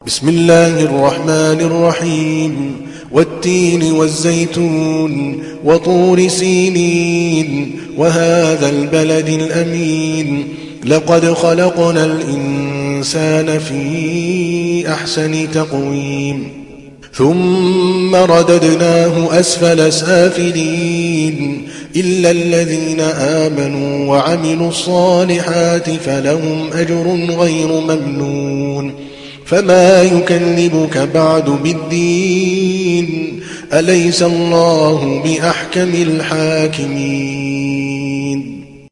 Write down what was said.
بسم الله الرحمن الرحيم والتين والزيتون وطور سينين وهذا البلد الأمين لقد خلقنا الإنسان في أحسن تقويم ثم رددناه أسفل سافلين إلا الذين آمنوا وعملوا الصالحات فلهم أجر غير ممنون فما يكذبك بعد بالدين أليس الله بأحكم الحاكمين